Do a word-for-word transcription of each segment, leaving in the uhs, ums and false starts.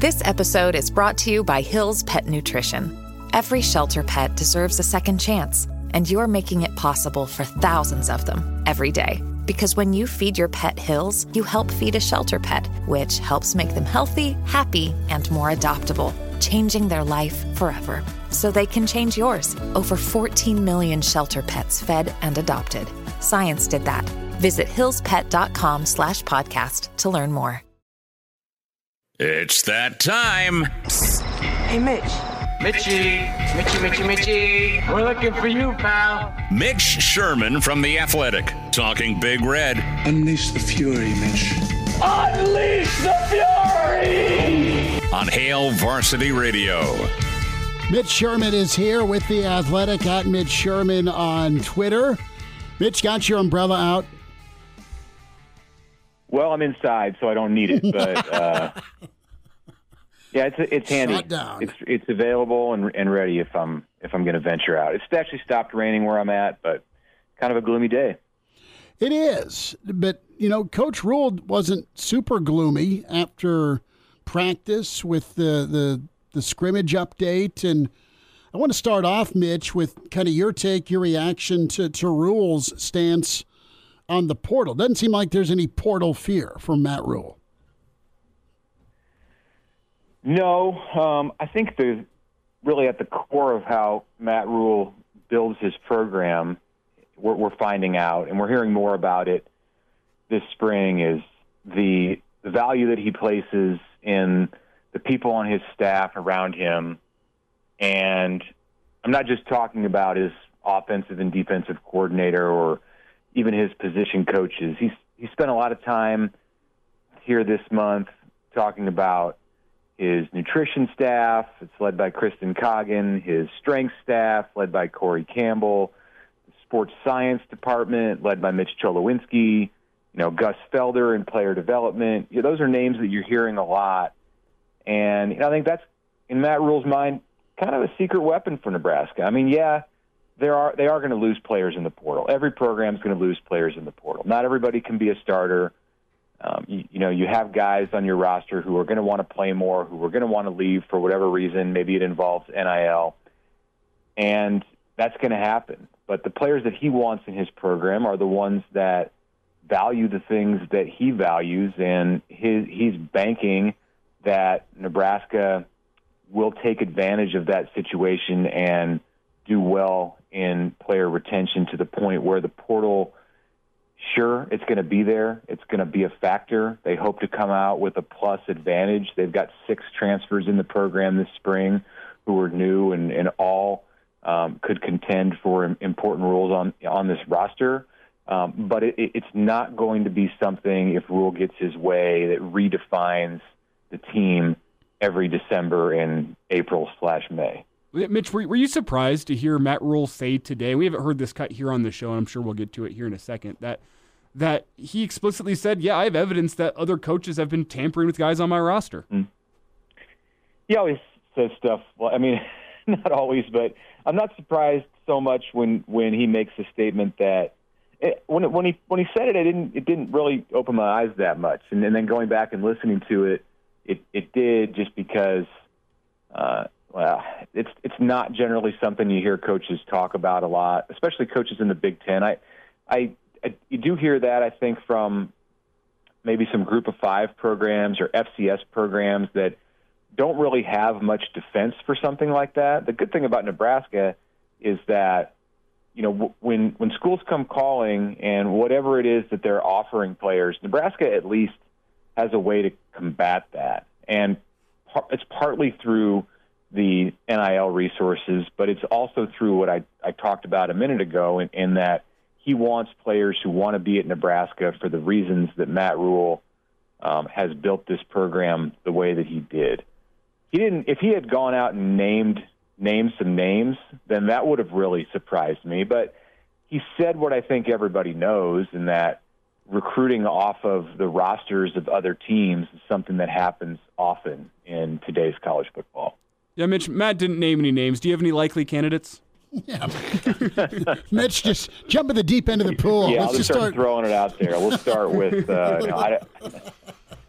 This episode is brought to you by Hill's Pet Nutrition. Every shelter pet deserves a second chance, and you're making it possible for thousands of them every day. Because when you feed your pet Hill's, you help feed a shelter pet, which helps make them healthy, happy, and more adoptable, changing their life forever. So they can change yours. Over fourteen million shelter pets fed and adopted. Science did that. Visit hillspet.com slash podcast to learn more. It's that time. Psst. Hey, Mitch. Mitchie, Mitchie, Mitchie, Mitchie. We're looking for you, pal. Mitch Sherman from The Athletic, talking Big Red. Unleash the fury, Mitch. Unleash the fury! On Hail Varsity Radio. Mitch Sherman is here with The Athletic, at Mitch Sherman on Twitter. Mitch, got your umbrella out? Well, I'm inside, so I don't need it. But uh, yeah, it's it's handy. Shut down. It's it's available and and ready if I'm if I'm going to venture out. It's actually stopped raining where I'm at, but kind of a gloomy day. It is, but you know, Coach Rule wasn't super gloomy after practice with the the the scrimmage update, and I want to start off, Mitch, with kind of your take, your reaction to to Rule's stance on the portal. Doesn't seem like there's any portal fear from Matt Rule. No, um, I think the really at the core of how Matt Rule builds his program, we're, we're finding out, and we're hearing more about it this spring, is the, the value that he places in the people on his staff around him. And I'm not just talking about his offensive and defensive coordinator or even his position coaches. He's he spent a lot of time here this month talking about his nutrition staff. It's led by Kristen Coggin. His strength staff, led by Corey Campbell. The sports science department, led by Mitch Cholowinski. You know, Gus Felder in player development. You know, those are names that you're hearing a lot. And you know, I think that's, in Matt Rule's mind, kind of a secret weapon for Nebraska. I mean, yeah, There are they are going to lose players in the portal. Every program is going to lose players in the portal. Not everybody can be a starter. Um, you, you know, you have guys on your roster who are going to want to play more, who are going to want to leave for whatever reason. Maybe it involves N I L, and that's going to happen. But the players that he wants in his program are the ones that value the things that he values, and his, he's banking that Nebraska will take advantage of that situation and do well in player retention to the point where the portal, sure, it's going to be there. It's going to be a factor. They hope to come out with a plus advantage. They've got six transfers in the program this spring who are new and, and all um, could contend for important roles on, on this roster. Um, but it, it's not going to be something, if Rule gets his way, that redefines the team every December and April slash May. Mitch, were, were you surprised to hear Matt Rule say today, we haven't heard this cut here on the show, and I'm sure we'll get to it here in a second, that that he explicitly said, yeah, I have evidence that other coaches have been tampering with guys on my roster? Mm. He always says stuff, well, I mean, not always, but I'm not surprised so much when, when he makes a statement that, it, when, when he when he said it, it didn't, it didn't really open my eyes that much. And, and then going back and listening to it, it, it did, just because uh, – well, it's it's not generally something you hear coaches talk about a lot, especially coaches in the Big Ten. I, I, I you do hear that, I think, from maybe some Group of Five programs or F C S programs that don't really have much defense for something like that. The good thing about Nebraska is that, you know, when when schools come calling and whatever it is that they're offering players, Nebraska at least has a way to combat that, and par- it's partly through the N I L resources, but it's also through what I, I talked about a minute ago, in, in that he wants players who want to be at Nebraska for the reasons that Matt Rule um, has built this program the way that he did. He didn't. If he had gone out and named named some names, then that would have really surprised me. But he said what I think everybody knows, in that recruiting off of the rosters of other teams is something that happens often in today's college football. Yeah, Mitch, Matt didn't name any names. Do you have any likely candidates? Yeah. Mitch, just jump in the deep end of the pool. Yeah, Let's I'll just start, start throwing it out there. We'll start with uh, – no, I,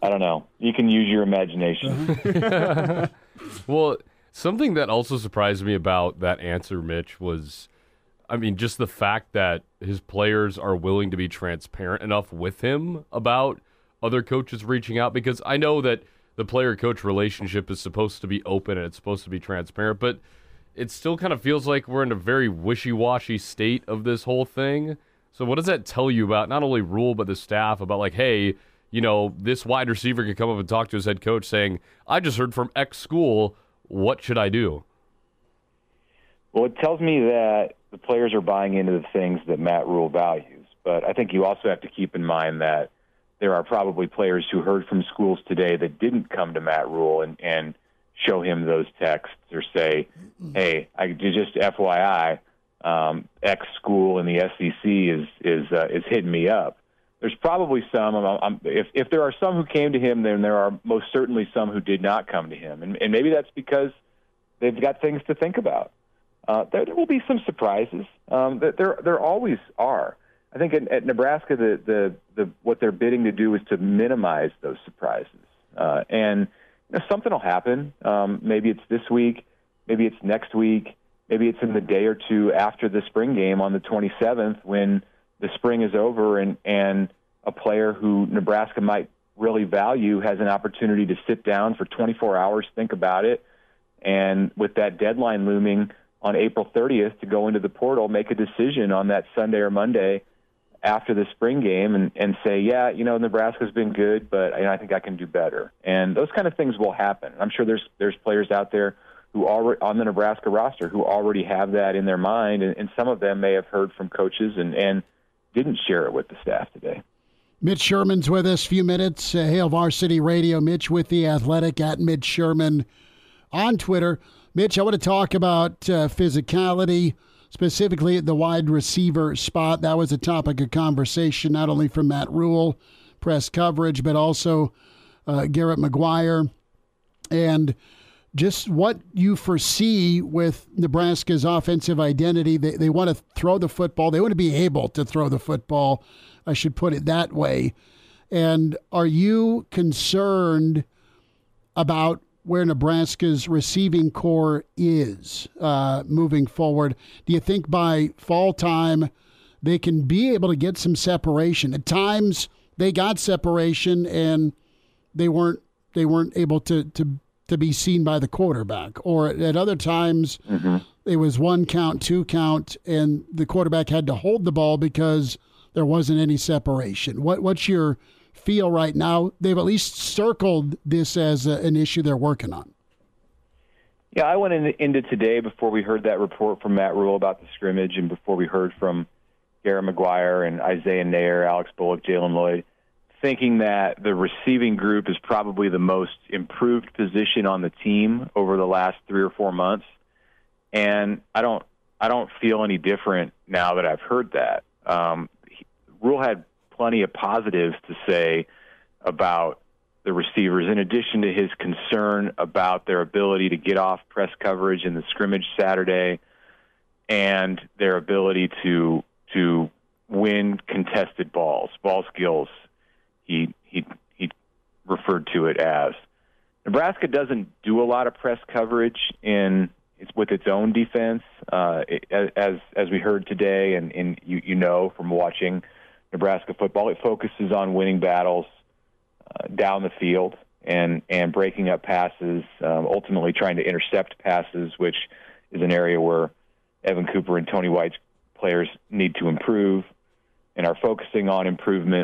I don't know. You can use your imagination. Well, something that also surprised me about that answer, Mitch, was, I mean, just the fact that his players are willing to be transparent enough with him about other coaches reaching out, because I know that the player-coach relationship is supposed to be open and it's supposed to be transparent, but it still kind of feels like we're in a very wishy-washy state of this whole thing. So what does that tell you about not only Rule but the staff about, like, hey, you know, this wide receiver could come up and talk to his head coach saying, I just heard from X school, what should I do? Well, it tells me that the players are buying into the things that Matt Rule values. But I think you also have to keep in mind that there are probably players who heard from schools today that didn't come to Matt Rule and, and show him those texts or say, hey, I just F Y I, um, X school in the S E C is is uh, is hitting me up. There's probably some. I'm, I'm, if if there are some who came to him, then there are most certainly some who did not come to him, and, and maybe that's because they've got things to think about. Uh, there, there will be some surprises. Um, there there always are. I think at, at Nebraska, the, the the what they're bidding to do is to minimize those surprises, uh, and you know, something will happen. Um, maybe it's this week, maybe it's next week, maybe it's in the day or two after the spring game on the twenty-seventh when the spring is over and, and a player who Nebraska might really value has an opportunity to sit down for twenty-four hours, think about it, and with that deadline looming on April thirtieth to go into the portal, make a decision on that Sunday or Monday after the spring game and, and say, yeah, you know, Nebraska's been good, but you know, I think I can do better. And those kind of things will happen. I'm sure there's there's players out there who already on the Nebraska roster who already have that in their mind, and, and some of them may have heard from coaches and, and didn't share it with the staff today. Mitch Sherman's with us, few minutes. Uh, Hail Varsity Radio. Mitch with The Athletic, at Mitch Sherman on Twitter. Mitch, I want to talk about uh, physicality, specifically at the wide receiver spot. That was a topic of conversation, not only from Matt Rule, press coverage, but also uh, Garrett McGuire. And just what you foresee with Nebraska's offensive identity. They, they want to throw the football. They want to be able to throw the football, I should put it that way. And are you concerned about where Nebraska's receiving core is uh, moving forward? Do you think by fall time they can be able to get some separation? At times they got separation and they weren't they weren't able to to to be seen by the quarterback, or at other times mm-hmm. it was one count, two count, and the quarterback had to hold the ball because there wasn't any separation. What what's your feel right now? They've at least circled this as a, an issue they're working on. Yeah, I went in, into today before we heard that report from Matt Rule about the scrimmage and before we heard from Garrett McGuire and Isaiah Nair, Alex Bullock, Jalen Lloyd, thinking that the receiving group is probably the most improved position on the team over the last three or four months. And I don't I don't feel any different now that I've heard that. Um, he, Rule had plenty of positives to say about the receivers, in addition to his concern about their ability to get off press coverage in the scrimmage Saturday and their ability to to win contested balls, ball skills. He he he referred to it as. Nebraska doesn't do a lot of press coverage in it's with its own defense, uh, it, as as we heard today, and, and you you know from watching Nebraska football, it focuses on winning battles uh, down the field and and breaking up passes, um, ultimately trying to intercept passes, which is an area where Evan Cooper and Tony White's players need to improve and are focusing on improvement.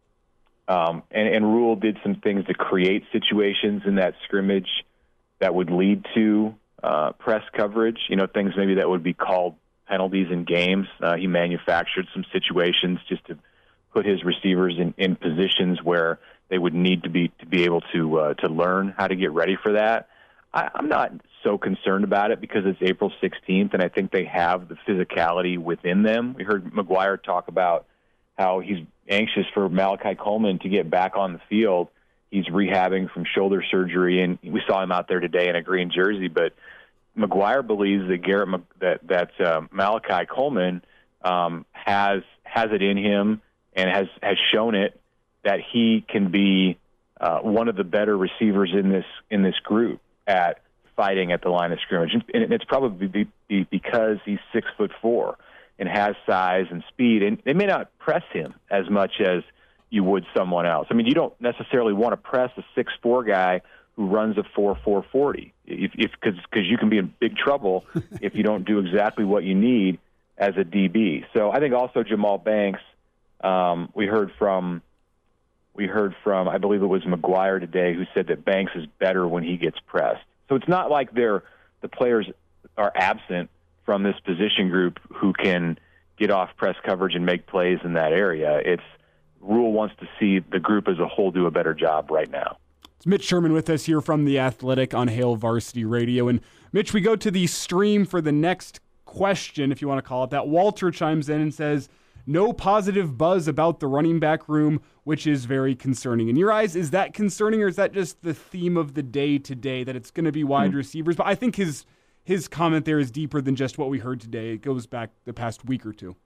Um, and, and Rule did some things to create situations in that scrimmage that would lead to uh, press coverage, you know, things maybe that would be called penalties in games. Uh, he manufactured some situations just to put his receivers in, in positions where they would need to be to be able to uh, to learn how to get ready for that. I, I'm not so concerned about it because it's April sixteenth, and I think they have the physicality within them. We heard McGuire talk about how he's anxious for Malachi Coleman to get back on the field. He's rehabbing from shoulder surgery, and we saw him out there today in a green jersey. But McGuire believes that Garrett that that uh, Malachi Coleman um, has has it in him and has has shown it that he can be uh, one of the better receivers in this in this group at fighting at the line of scrimmage, and it's probably be, be because he's six foot four and has size and speed, and they may not press him as much as you would someone else. I mean, you don't necessarily want to press a six four guy who runs a four four forty, if because because you can be in big trouble if you don't do exactly what you need as a D B. So I think also Jamal Banks, um, we heard from we heard from I believe it was McGuire today, who said that Banks is better when he gets pressed. So it's not like they're the players are absent from this position group who can get off press coverage and make plays in that area. It's Rule wants to see the group as a whole do a better job right now. It's Mitch Sherman with us here from The Athletic on Hail Varsity Radio. And Mitch, we go to the stream for the next question, if you want to call it that. Walter chimes in and says, no positive buzz about the running back room, which is very concerning. In your eyes, is that concerning, or is that just the theme of the day today, that it's going to be wide mm-hmm. receivers? But I think his his comment there is deeper than just what we heard today. It goes back the past week or two.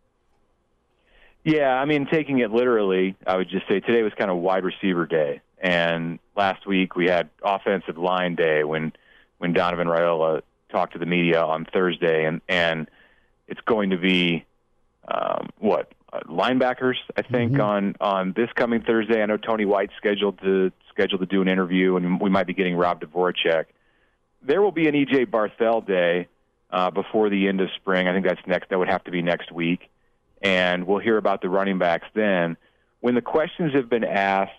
Yeah, I mean, taking it literally, I would just say today was kind of wide receiver day. And last week we had offensive line day when when Donovan Raiola talked to the media on Thursday, and, and it's going to be, um, what, uh, linebackers, I think, mm-hmm. on, on this coming Thursday. I know Tony White's scheduled to scheduled to do an interview, and we might be getting Rob Dvorak. There will be an E J Barthel day uh, before the end of spring. I think that's next. That would have to be next week. And we'll hear about the running backs then. When the questions have been asked,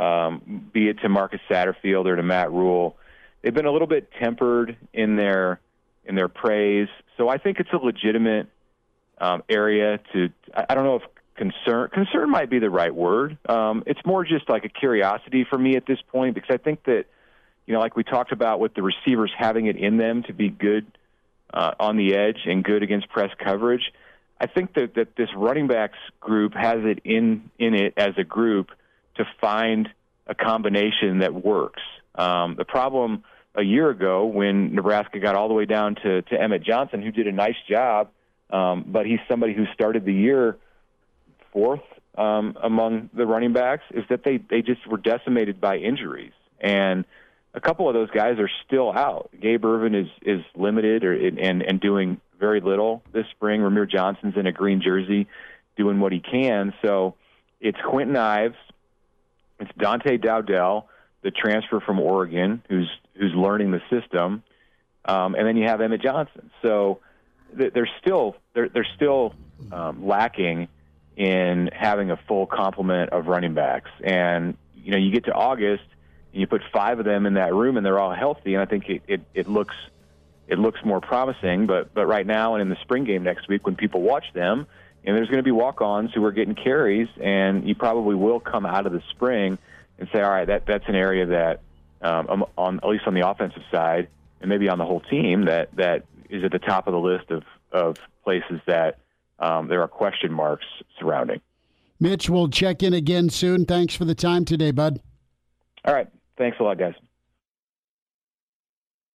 um, be it to Marcus Satterfield or to Matt Rule, they've been a little bit tempered in their in their praise. So I think it's a legitimate um, area to. I don't know if concern concern might be the right word. Um, it's more just like a curiosity for me at this point, because I think that, you know, like we talked about with the receivers having it in them to be good uh, on the edge and good against press coverage. I think that, that this running backs group has it in, in it as a group to find a combination that works. Um, the problem a year ago when Nebraska got all the way down to, to Emmett Johnson, who did a nice job, um, but he's somebody who started the year fourth um, among the running backs, is that they, they just were decimated by injuries. And a couple of those guys are still out. Gabe Ervin is, is limited or, and, and doing very little this spring. Ramir Johnson's in a green jersey doing what he can. So it's Quentin Ives, it's Dante Dowdell, the transfer from Oregon, who's who's learning the system, um, and then you have Emmett Johnson. So they're still they're they're still um, lacking in having a full complement of running backs. And you know, you get to August and you put five of them in that room, and they're all healthy, and I think it, it, it looks it looks more promising. But but right now and in the spring game next week, when people watch them, and there's going to be walk-ons who are getting carries, and you probably will come out of the spring and say, all right, that that's an area that, um, on at least on the offensive side, and maybe on the whole team, that, that is at the top of the list of, of places that um, there are question marks surrounding. Mitch, we'll check in again soon. Thanks for the time today, bud. All right. Thanks a lot, guys.